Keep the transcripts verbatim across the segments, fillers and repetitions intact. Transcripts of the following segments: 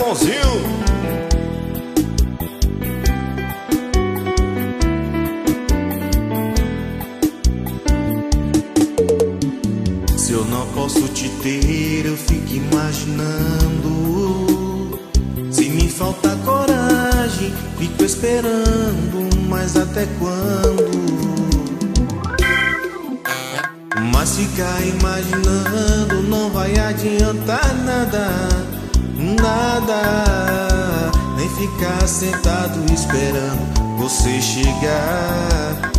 Leãozinho. Se eu não posso te ter, eu fico imaginando. Se me falta coragem, fico esperando. Mas até quando? Mas ficar imaginando não vai adiantar nada, nada. Nem ficar sentado esperando você chegar.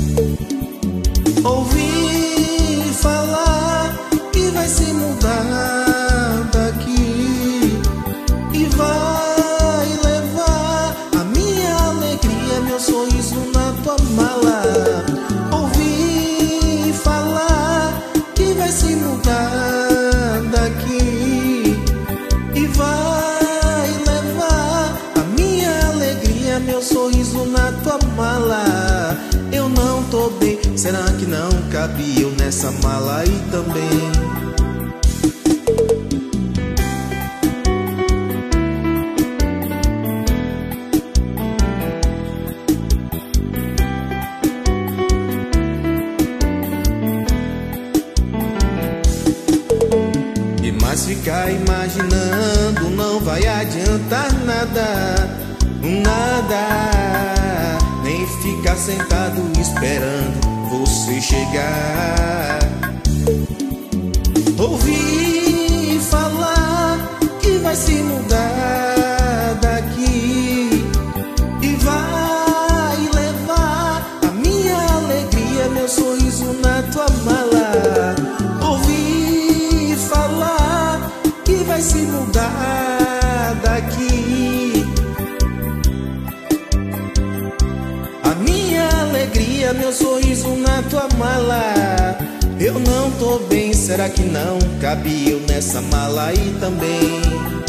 Ouvi falar que vai se mudar daqui e vai levar a minha alegria, meu sorriso na tua mala. Ouvi falar que vai se mudar daqui e vai levar a minha alegria, meu sorriso na tua mala. Eu não tô bem, será que não cabe eu nessa mala aí também? E mais ficar imaginando não vai adiantar nada, nada. Nem ficar sentado esperando você chegar. Ouvi falar que vai se mudar daqui e vai levar a minha alegria, meu sorriso na tua mala. Ouvi falar que vai se mudar daqui, a minha alegria, meu sorriso na tua mala. Eu não tô bem, será que não cabe eu nessa mala aí também?